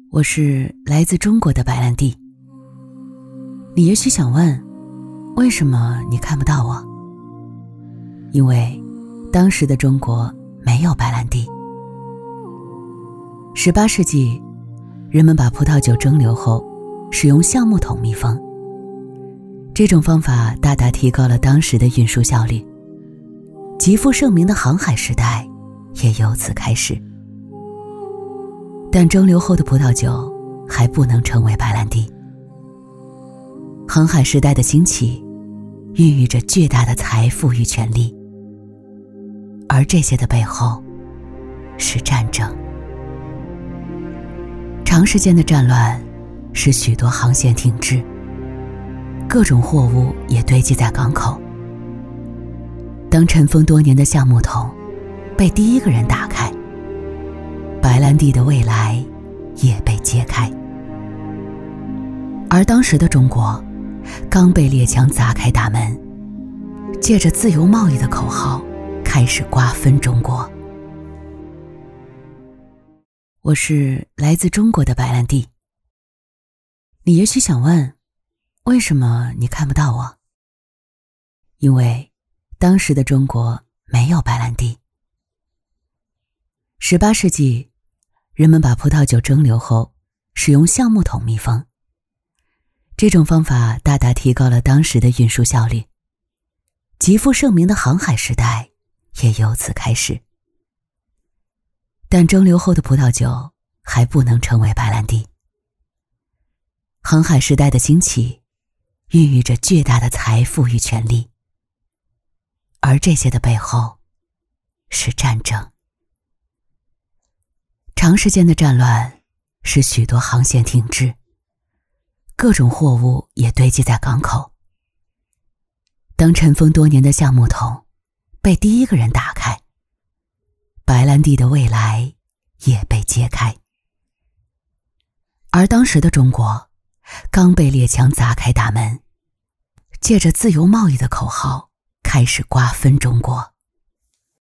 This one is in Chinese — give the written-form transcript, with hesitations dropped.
我是来自中国的白兰地。你也许想问，为什么你看不到我？因为当时的中国没有白兰地。18世纪，人们把葡萄酒蒸馏后，使用橡木桶密封。这种方法大大提高了当时的运输效率，极负盛名的航海时代也由此开始。但蒸馏后的葡萄酒还不能称为白兰地。航海时代的兴起，孕育着巨大的财富与权力，而这些的背后是战争。长时间的战乱使许多航线停滞，各种货物也堆积在港口。当尘封多年的橡木桶被第一个人打开，白兰地的未来也被揭开。而当时的中国刚被列强砸开大门，借着自由贸易的口号开始瓜分中国。我是来自中国的白兰地。你也许想问，为什么你看不到我？因为当时的中国没有白兰地。18世纪，人们把葡萄酒蒸馏后，使用橡木桶密封。这种方法大大提高了当时的运输效率，极负盛名的航海时代也由此开始。但蒸馏后的葡萄酒还不能称为白兰地。航海时代的兴起，孕育着巨大的财富与权力，而这些的背后是战争。长时间的战乱使许多航线停滞，各种货物也堆积在港口。当尘封多年的橡木桶被第一个人打开，白兰地的未来也被揭开。而当时的中国刚被列强砸开大门，借着自由贸易的口号开始瓜分中国。